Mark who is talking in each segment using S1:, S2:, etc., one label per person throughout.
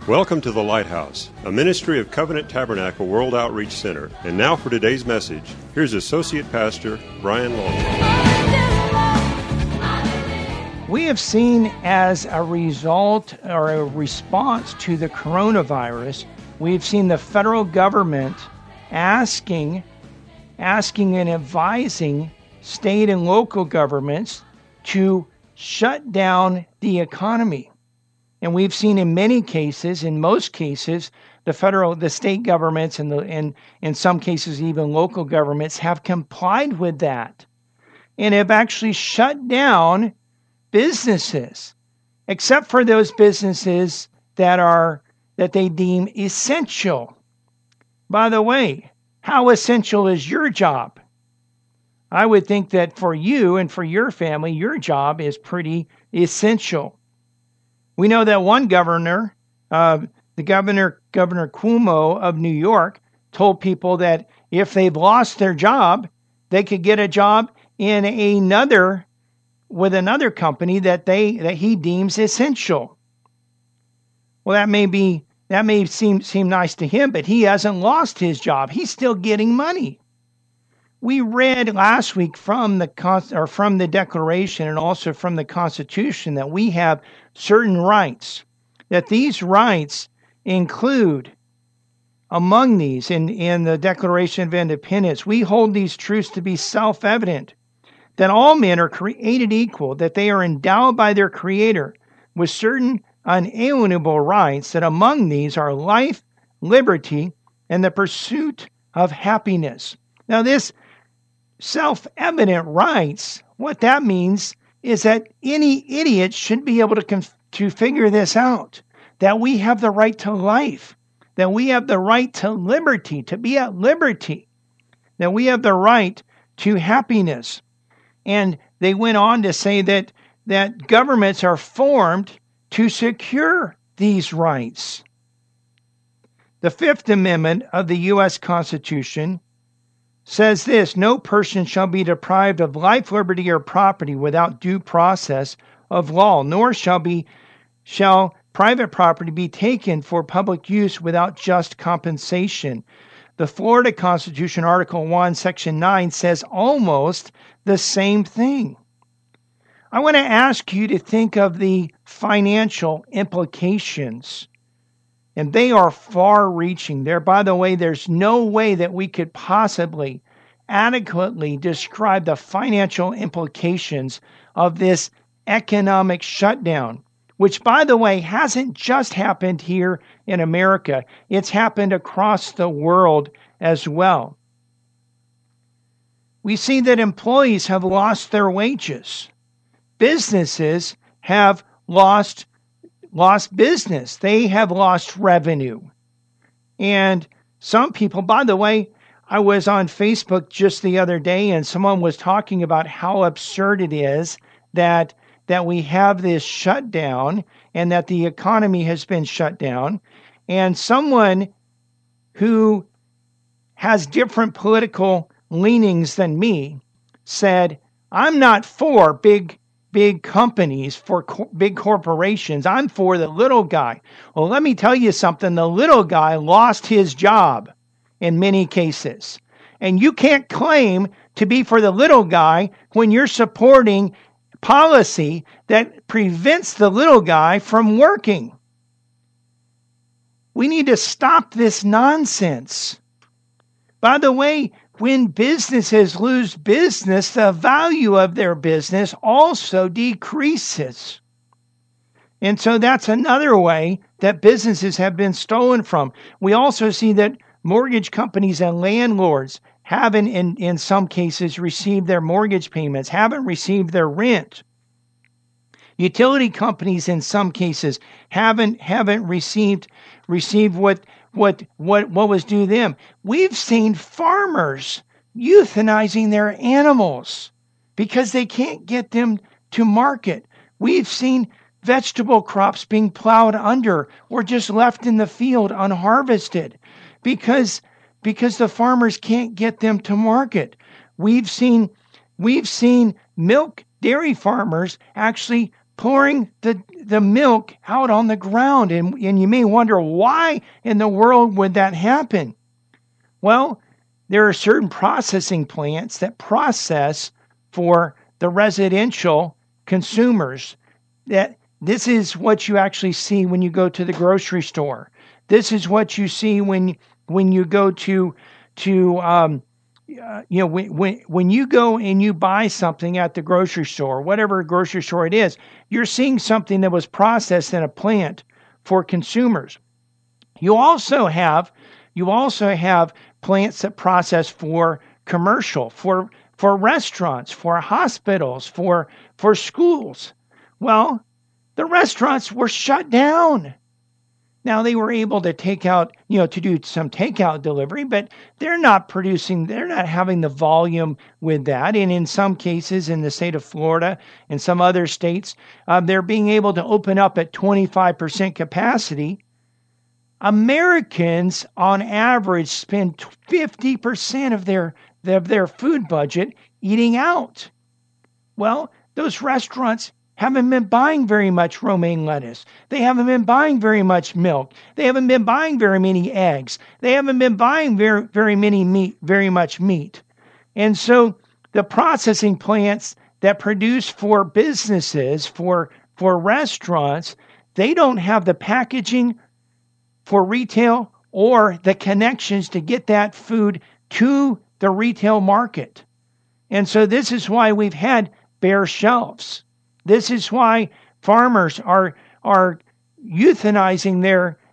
S1: Welcome to The Lighthouse, a ministry of Covenant Tabernacle World Outreach Center. And now for today's message, here's Associate Pastor Brian Longwell.
S2: We have seen as a result or a response to the coronavirus, we've seen the federal government asking and advising state and local governments to shut down the economy. And we've seen in most cases, the state governments and in some cases even local governments have complied with that and have actually shut down businesses, except for those businesses that they deem essential. By the way, how essential is your job? I would think that for you and for your family, your job is pretty essential. We know that one governor, Governor Cuomo of New York, told people that if they've lost their job, they could get a job in with another company that he deems essential. Well, that may seem nice to him, but he hasn't lost his job. He's still getting money. We read last week from the Declaration and also from the Constitution that we have certain rights, that these rights include, among these, in the Declaration of Independence, we hold these truths to be self-evident, that all men are created equal, that they are endowed by their Creator with certain unalienable rights, that among these are life, liberty, and the pursuit of happiness. Now, this self-evident rights, what that means is that any idiot should be able to figure this out, that we have the right to life, that we have the right to liberty, to be at liberty, that we have the right to happiness. And they went on to say that governments are formed to secure these rights. The Fifth Amendment of the U.S. Constitution says this: no person shall be deprived of life, liberty, or property without due process of law, nor shall private property be taken for public use without just compensation. The Florida Constitution, Article 1, Section 9, says almost the same thing. I want to ask you to think of the financial implications, and they are far-reaching. By the way, there's no way that we could possibly adequately describe the financial implications of this economic shutdown, which, by the way, hasn't just happened here in America. It's happened across the world as well. We see that employees have lost their wages. Businesses have lost business. They have lost revenue. And some people, by the way, I was on Facebook just the other day and someone was talking about how absurd it is that we have this shutdown and that the economy has been shut down. And someone who has different political leanings than me said, I'm not for big companies, for big corporations. I'm for the little guy. Well, let me tell you something. The little guy lost his job in many cases. And you can't claim to be for the little guy when you're supporting policy that prevents the little guy from working. We need to stop this nonsense. By the way, when businesses lose business, the value of their business also decreases. And so that's another way that businesses have been stolen from. We also see that mortgage companies and landlords haven't, in some cases, received their mortgage payments, haven't received their rent. Utility companies, in some cases, haven't received what was due them. We've seen farmers euthanizing their animals because they can't get them to market. We've seen vegetable crops being plowed under or just left in the field unharvested because the farmers can't get them to market. We've seen dairy farmers actually pouring the milk out on the ground. And you may wonder, why in the world would that happen? Well, there are certain processing plants that process for the residential consumers. That this is what you actually see when you go to the grocery store. This is what you see when you go to when you go and you buy something at the grocery store, whatever grocery store it is, you're seeing something that was processed in a plant for consumers. You also have plants that process for commercial, for restaurants, for hospitals, for schools. Well, the restaurants were shut down. Now they were able to take out, to do some takeout delivery, but they're not having the volume with that. And in some cases, in the state of Florida and some other states, they're being able to open up at 25% capacity. Americans, on average, spend 50% of their food budget eating out. Well, those restaurants haven't been buying very much romaine lettuce. They haven't been buying very much milk. They haven't been buying very many eggs. They haven't been buying very much meat. And so the processing plants that produce for businesses, for restaurants, they don't have the packaging for retail or the connections to get that food to the retail market. And so this is why we've had bare shelves. This is why farmers are euthanizing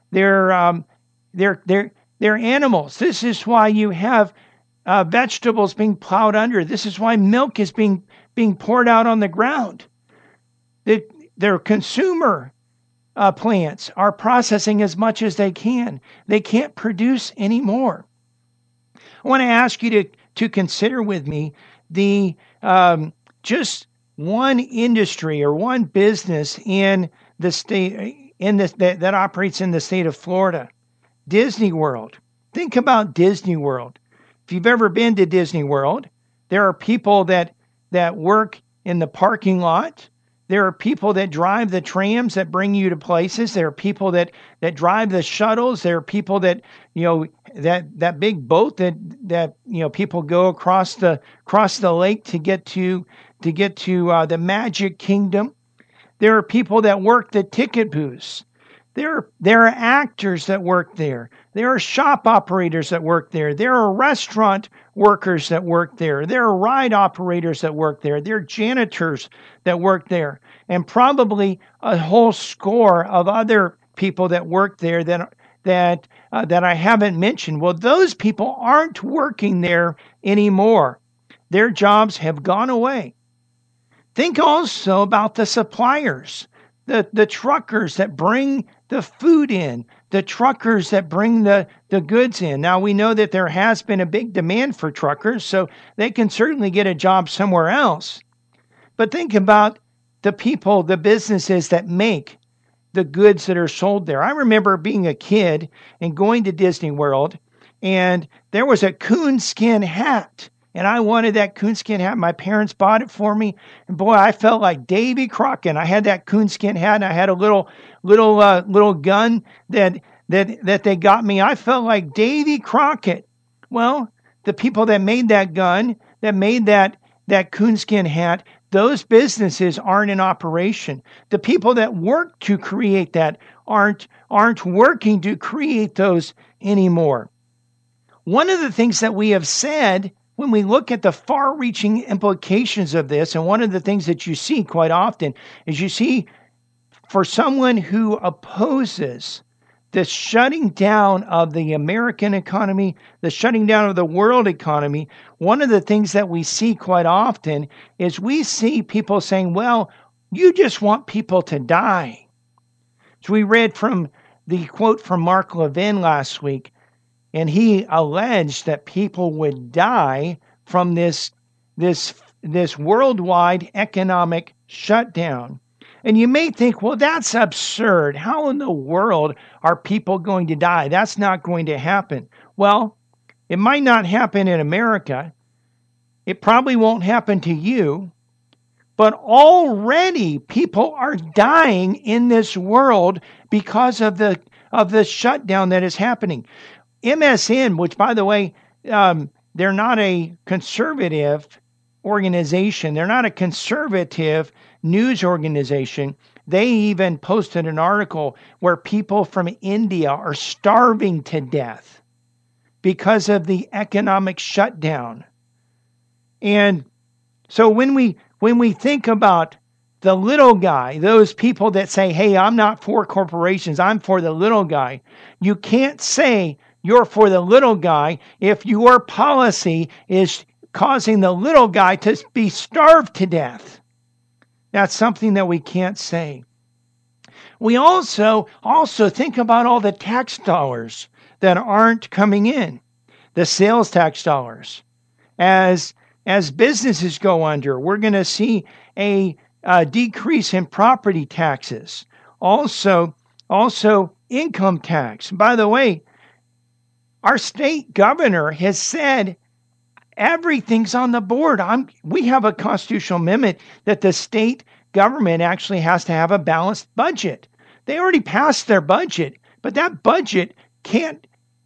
S2: their animals. This is why you have vegetables being plowed under. This is why milk is being poured out on the ground. Their consumer plants are processing as much as they can. They can't produce anymore. I want to ask you to consider with me the just one industry or one business in the state that operates in the state of Florida. Disney World. Think about Disney World. If you've ever been to Disney World, there are people that work in the parking lot. There are people that drive the trams that bring you to places. There are people that drive the shuttles. There are people that that big boat that people go across the lake to get to the Magic Kingdom. There are people that work the ticket booths. There are actors that work there. There are shop operators that work there. There are restaurant workers that work there. There are ride operators that work there. There are janitors that work there. And probably a whole score of other people that work there that I haven't mentioned. Well, those people aren't working there anymore. Their jobs have gone away. Think also about the suppliers, the truckers that bring the food in, the truckers that bring the goods in. Now, we know that there has been a big demand for truckers, so they can certainly get a job somewhere else. But think about the people, the businesses that make the goods that are sold there. I remember being a kid and going to Disney World, and there was a coonskin hat. And I wanted that coonskin hat. My parents bought it for me. And boy, I felt like Davy Crockett. I had that coonskin hat, and I had a little gun that they got me. I felt like Davy Crockett. Well, the people that made that gun, that made that coonskin hat, those businesses aren't in operation. The people that work to create that aren't working to create those anymore. One of the things that we have said when we look at the far-reaching implications of this, and one of the things that you see quite often is you see for someone who opposes the shutting down of the American economy, the shutting down of the world economy, one of the things that we see quite often is we see people saying, well, you just want people to die. So we read from the quote from Mark Levin last week, and he alleged that people would die from this worldwide economic shutdown. And you may think, well, that's absurd. How in the world are people going to die? That's not going to happen. Well, it might not happen in America. It probably won't happen to you. But already people are dying in this world because of the shutdown that is happening. MSN, which by the way, they're not a conservative organization. They're not a conservative news organization. They even posted an article where people from India are starving to death because of the economic shutdown. And so when we think about the little guy, those people that say, "Hey, I'm not for corporations, I'm for the little guy." You can't say you're for the little guy if your policy is causing the little guy to be starved to death. That's something that we can't say. We also think about all the tax dollars that aren't coming in, the sales tax dollars. As businesses go under, we're going to see a decrease in property taxes. Also income tax. By the way, our state governor has said everything's on the board. We have a constitutional amendment that the state government actually has to have a balanced budget. They already passed their budget, but that budget can't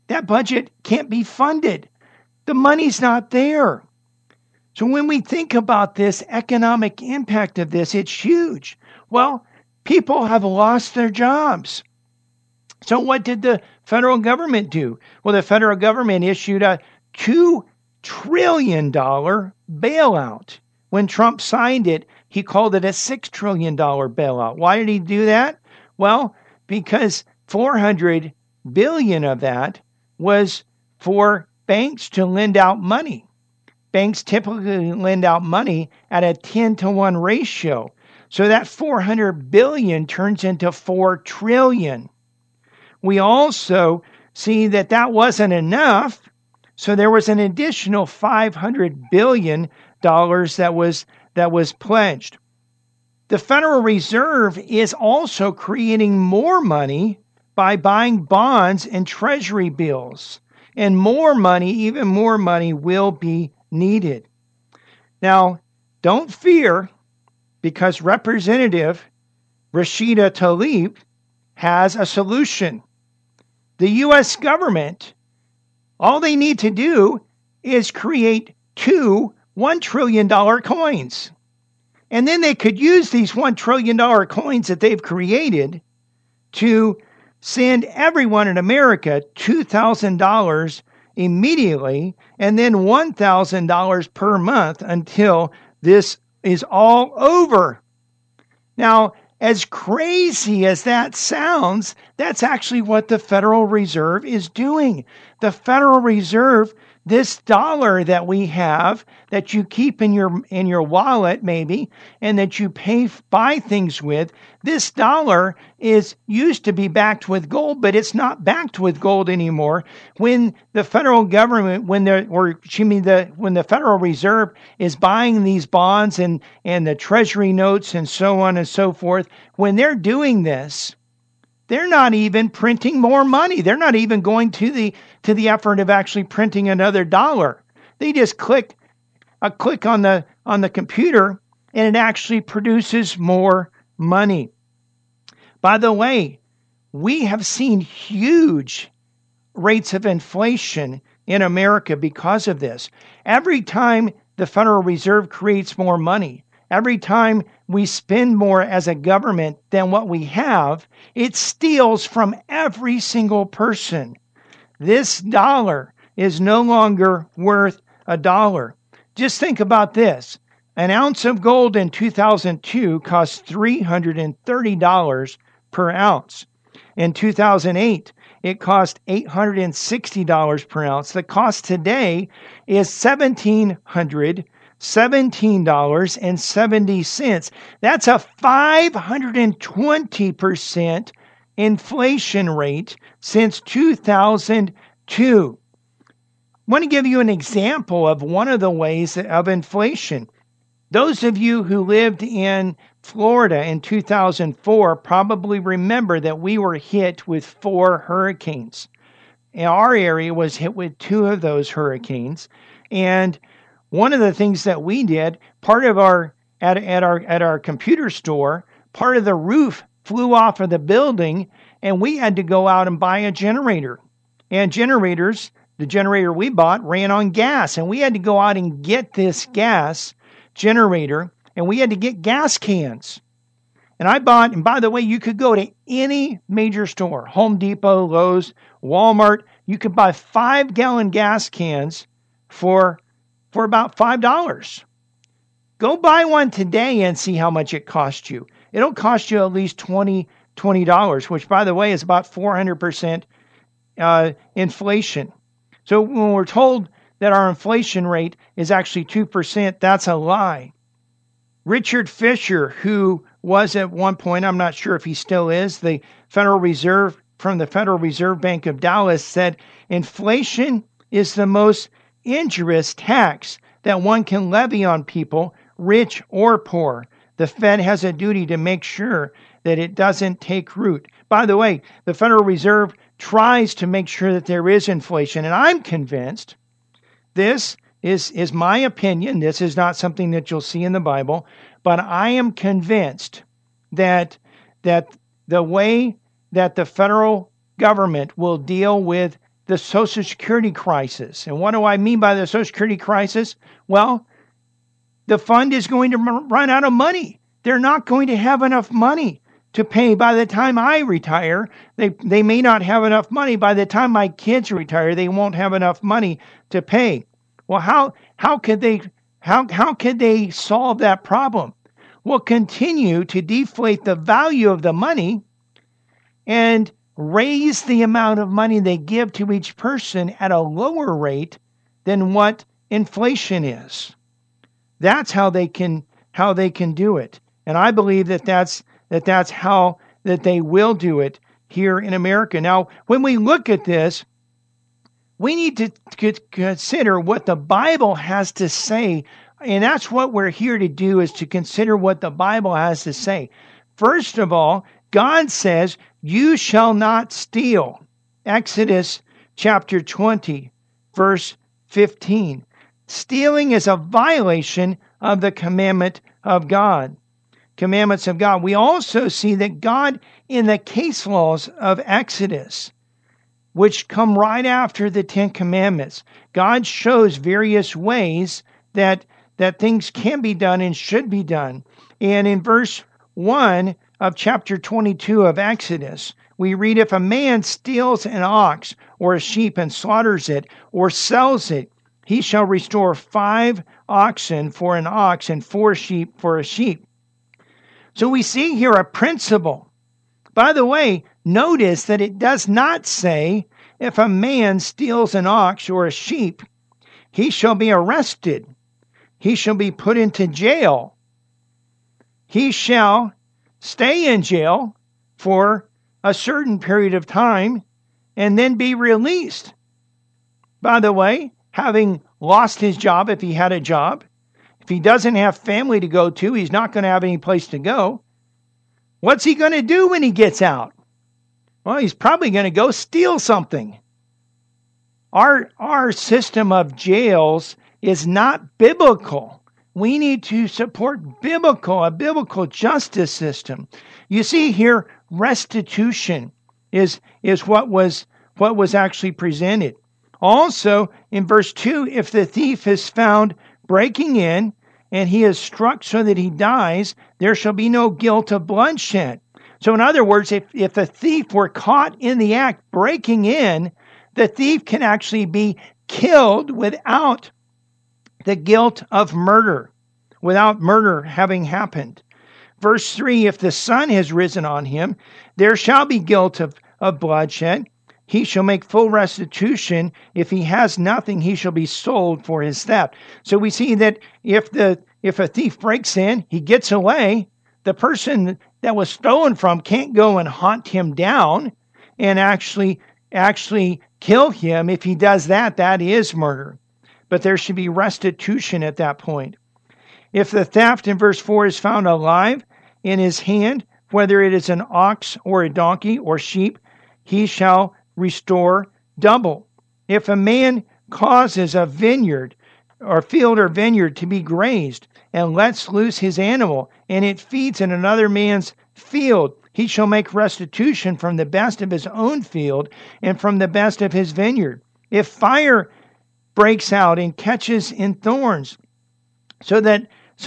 S2: be funded. The money's not there. So when we think about this economic impact of this, it's huge. Well, people have lost their jobs. So what did the federal government do? Well, the federal government issued a $2 trillion bailout. When Trump signed it, he called it a $6 trillion bailout. Why did he do that? Well, because $400 billion of that was for banks to lend out money. Banks typically lend out money at a 10-to-1 ratio. So that $400 billion turns into $4 trillion. We also see that wasn't enough. So there was an additional $500 billion that was pledged. The Federal Reserve is also creating more money by buying bonds and treasury bills. And more money, even more money, will be needed. Now, don't fear, because Representative Rashida Tlaib has a solution. The U.S. government, all they need to do is create two $1 trillion coins. And then they could use these $1 trillion coins that they've created to send everyone in America $2,000 immediately, and then $1,000 per month until this is all over. Now, as crazy as that sounds, that's actually what the Federal Reserve is doing. The Federal Reserve, this dollar that we have, that you keep in your wallet maybe, and that you buy things with, this dollar used to be backed with gold, but it's not backed with gold anymore. When the federal government, when the Federal Reserve is buying these bonds and the treasury notes and so on and so forth, when they're doing this, they're not even printing more money. They're not even going to the effort of actually printing another dollar. They just click on the computer and it actually produces more money. By the way, we have seen huge rates of inflation in America because of this. Every time the Federal Reserve creates more money, every time we spend more as a government than what we have, it steals from every single person. This dollar is no longer worth a dollar. Just think about this. An ounce of gold in 2002 cost $330 per ounce. In 2008, it cost $860 per ounce. The cost today is $1,717.70. That's a 520% inflation rate since 2002. I want to give you an example of one of the ways of inflation. Those of you who lived in Florida in 2004 probably remember that we were hit with 4 hurricanes. And our area was hit with 2 of those hurricanes. And one of the things that we did, part of our at our computer store. Part of the roof flew off of the building, and we had to go out and buy a generator. And generators, the generator we bought ran on gas, and we had to go out and get this gas generator, and we had to get gas cans. And by the way, you could go to any major store, Home Depot, Lowe's, Walmart. You could buy 5-gallon gas cans for about $5. Go buy one today and see how much it costs you. It'll cost you at least $20, which, by the way, is about 400% inflation. So when we're told that our inflation rate is actually 2%, that's a lie. Richard Fisher, who was at one point, I'm not sure if he still is, the Federal Reserve Bank of Dallas, said inflation is the most injurious tax that one can levy on people, rich or poor. The Fed has a duty to make sure that it doesn't take root. By the way, the Federal Reserve tries to make sure that there is inflation, and I'm convinced, this is my opinion, this is not something that you'll see in the Bible, but I am convinced that the way that the federal government will deal with the Social Security crisis, and what do I mean by the Social Security crisis? Well, the fund is going to run out of money. They're not going to have enough money to pay. By the time I retire, they may not have enough money. By the time my kids retire, they won't have enough money to pay. Well, how could they solve that problem? Well, continue to deflate the value of the money and raise the amount of money they give to each person at a lower rate than what inflation is. That's how they can do it. And I believe that's how that they will do it here in America. Now, when we look at this, we need to consider what the Bible has to say. And that's what we're here to do, is to consider what the Bible has to say. First of all, God says, you shall not steal. Exodus chapter 20, verse 15. Stealing is a violation of the commandments of God. We also see that God, in the case laws of Exodus, which come right after the Ten Commandments, God shows various ways that things can be done and should be done. And in verse 1 of chapter 22 of Exodus, we read, if a man steals an ox or a sheep and slaughters it or sells it, he shall restore 5 oxen for an ox and 4 sheep for a sheep. So we see here a principle. By the way, notice that it does not say, if a man steals an ox or a sheep, he shall be arrested. He shall be put into jail. He shall stay in jail for a certain period of time and then be released. By the way, having lost his job, if he had a job, if he doesn't have family to go to, he's not going to have any place to go. What's he going to do when he gets out? Well, he's probably going to go steal something. Our system of jails is not biblical. We need to support a biblical justice system. You see here, restitution is what was actually presented. Also, in verse 2, if the thief is found breaking in and he is struck so that he dies, there shall be no guilt of bloodshed. So in other words, if a thief were caught in the act breaking in, the thief can actually be killed without the guilt of murder, without murder having happened. Verse 3, if the sun has risen on him, there shall be guilt of bloodshed. He shall make full restitution. If he has nothing, he shall be sold for his theft. So we see that if a thief breaks in, he gets away, the person that was stolen from can't go and hunt him down and actually kill him. If he does that, that is murder. But there should be restitution at that point. If the theft in verse 4 is found alive in his hand, whether it is an ox or a donkey or sheep, he shall restore double. If a man causes a vineyard or field or vineyard to be grazed, and lets loose his animal, and it feeds in another man's field, he shall make restitution from the best of his own field and from the best of his vineyard. If fire breaks out and catches in thorns, so that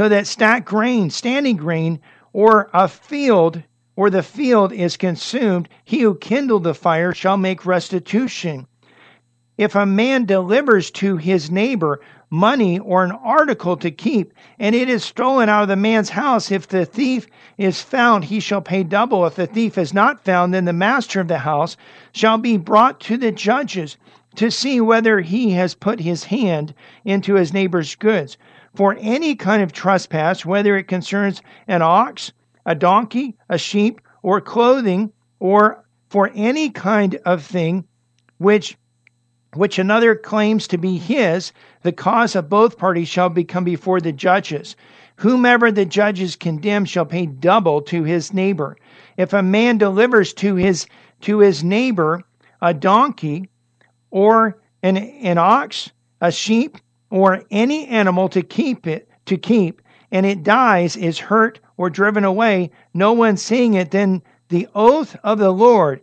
S2: standing grain, or a field, or the field is consumed, he who kindled the fire shall make restitution. If a man delivers to his neighbor money or an article to keep, and it is stolen out of the man's house, if the thief is found, he shall pay double. If the thief is not found, then the master of the house shall be brought to the judges to see whether he has put his hand into his neighbor's goods. For any kind of trespass, whether it concerns an ox, a donkey, a sheep, or clothing, or for any kind of thing which another claims to be his, the cause of both parties shall come before the judges. Whomever the judges condemn shall pay double to his neighbor. If a man delivers to his neighbor a donkey, or an ox, a sheep, or any animal to keep, and it dies, is hurt, or driven away, no one seeing it, then the oath of the Lord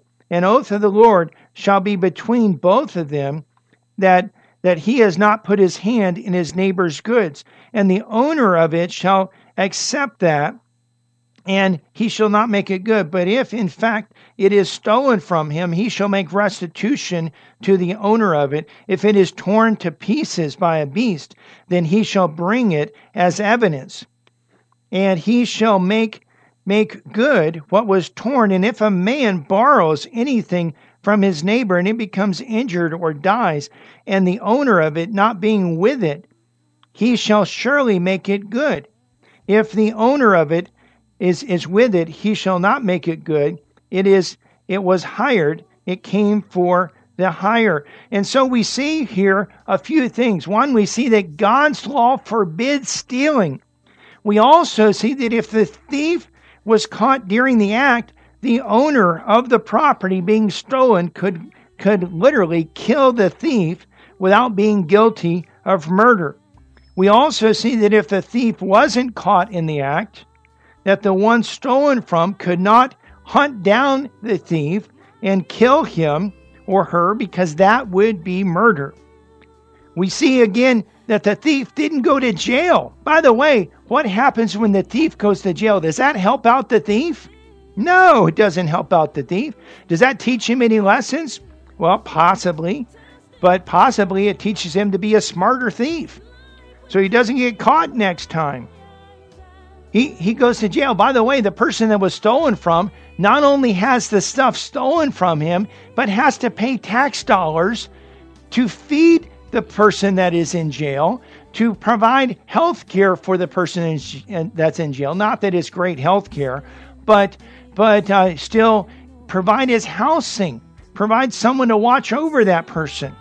S2: shall be between both of them, that he has not put his hand in his neighbor's goods, and the owner of it shall accept that, and he shall not make it good. But if in fact it is stolen from him, he shall make restitution to the owner of it. If it is torn to pieces by a beast, then he shall bring it as evidence, and he shall make good what was torn. And if a man borrows anything from his neighbor, and it becomes injured or dies, and the owner of it not being with it, he shall surely make it good. If the owner of it is with it, he shall not make it good. It was hired, it came for the hire. And so we see here a few things. One, we see that God's law forbids stealing. We also see that if the thief was caught during the act, the owner of the property being stolen could literally kill the thief without being guilty of murder. We also see that if the thief wasn't caught in the act, that the one stolen from could not hunt down the thief and kill him or her, because that would be murder. We see again that the thief didn't go to jail. By the way, what happens when the thief goes to jail? Does that help out the thief? No, it doesn't help out the thief. Does that teach him any lessons? Well, possibly. But possibly it teaches him to be a smarter thief, so he doesn't get caught next time. He goes to jail. By the way, the person that was stolen from not only has the stuff stolen from him, but has to pay tax dollars to feed the person that is in jail, to provide health care for the person that's in jail. Not that it's great health care, but still provide his housing, provide someone to watch over that person.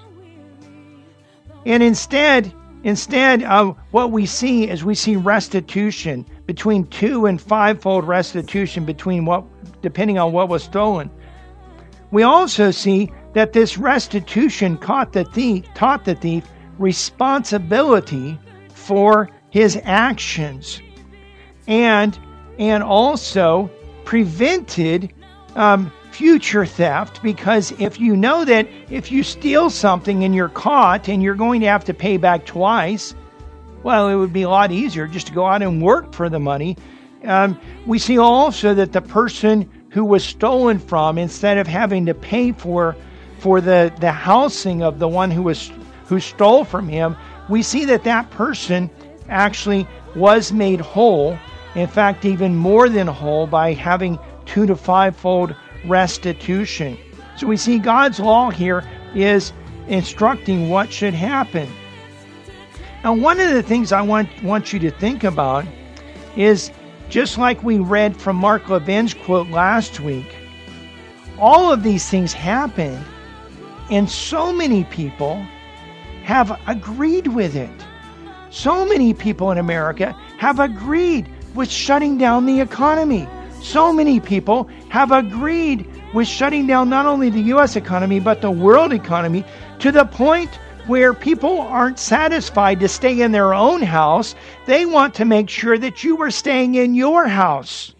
S2: And instead, what we see is we see restitution, between 2 and 5-fold restitution depending on what was stolen. We also see that this restitution taught the thief responsibility for his actions, and also prevented future theft, because if you know that if you steal something and you're caught and you're going to have to pay back twice, well, it would be a lot easier just to go out and work for the money. We see also that the person who was stolen from, instead of having to pay for the housing of the one who stole from him, we see that person actually was made whole. In fact, even more than whole, by having 2 to 5-fold restitution. So we see God's law here is instructing what should happen. Now, one of the things I want you to think about is, just like we read from Mark Levin's quote last week, all of these things happened, and so many people have agreed with it. So many people in America have agreed with shutting down the economy. So many people have agreed with shutting down not only the U.S. economy, but the world economy, to the point where people aren't satisfied to stay in their own house. They want to make sure that you are staying in your house.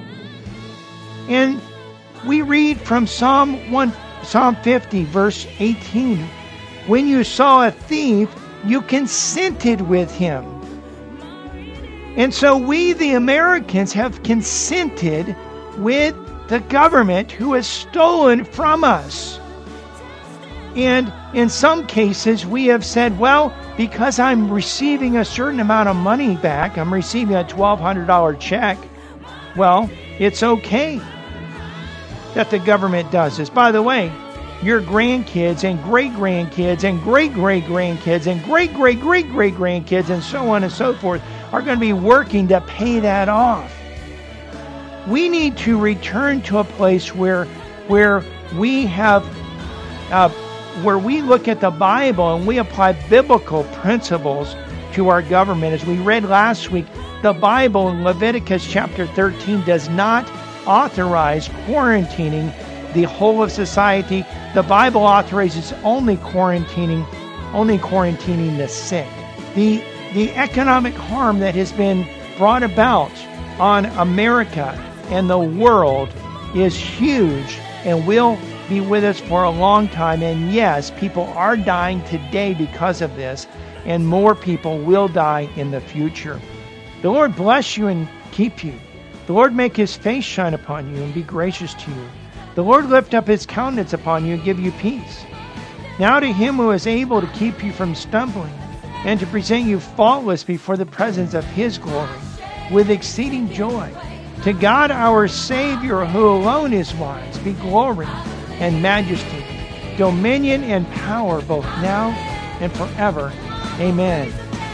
S2: And we read from Psalm 50, verse 18. When you saw a thief, you consented with him. And so we, the Americans, have consented with the government who has stolen from us. And in some cases, we have said, well, because I'm receiving a certain amount of money back, I'm receiving a $1,200 check, well, it's okay that the government does this. By the way, your grandkids and great-grandkids and great-great-grandkids and great-great-great-great-grandkids and so on and so forth are going to be working to pay that off. We need to return to a place where we have where we look at the Bible and we apply biblical principles to our government. As we read last week, the Bible in Leviticus chapter 13 does not authorize quarantining the whole of society. The Bible authorizes only quarantining the sick. The economic harm that has been brought about on America and the world is huge and will be with us for a long time. And yes, people are dying today because of this, and more people will die in the future. The Lord bless you and keep you. The Lord make his face shine upon you and be gracious to you. The Lord lift up his countenance upon you and give you peace. Now to him who is able to keep you from stumbling and to present you faultless before the presence of his glory with exceeding joy. To God our Savior, who alone is wise, be glory and majesty, dominion and power, both now and forever. Amen.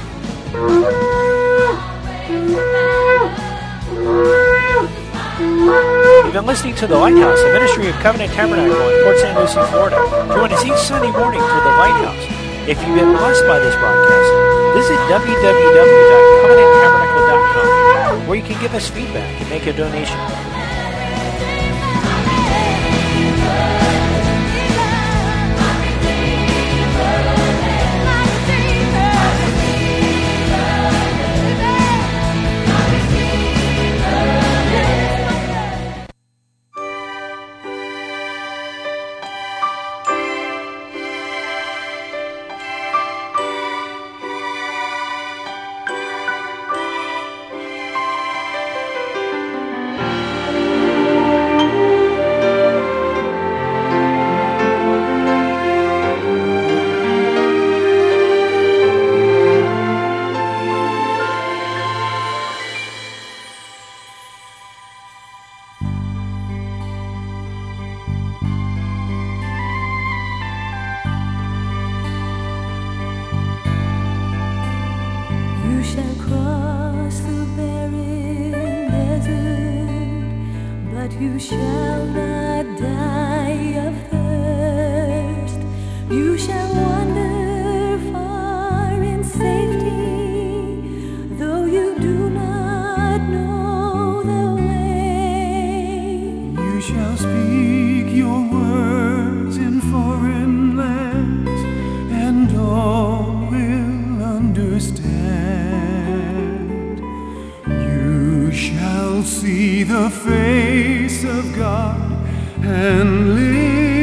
S3: You've been listening to The Lighthouse, a ministry of Covenant Tabernacle in Port St. Lucie, Florida. Join us each Sunday morning for The Lighthouse. If you've been blessed by this broadcast, visit www.covenanttabernacle.com, where you can give us feedback and make a donation.
S4: You shall not die of thirst. You shall wander far in safety, though you do not know the way.
S5: You shall speak your words in foreign lands, and all will understand. You shall see the face of God and live.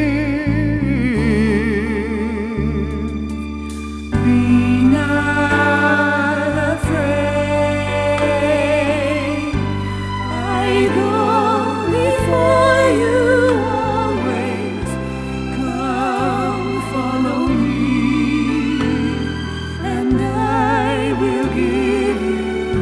S5: Be not afraid. I go before you always. Come, follow me, and I will give you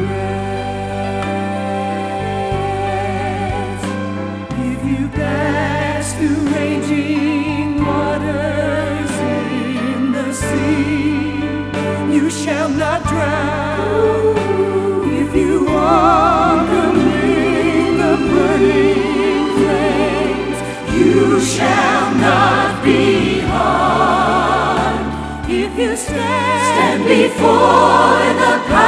S5: rest. If you pass through raging waters in the sea, you shall not drown. If you walk amid the burning flames, you shall not be harmed. If you stand before the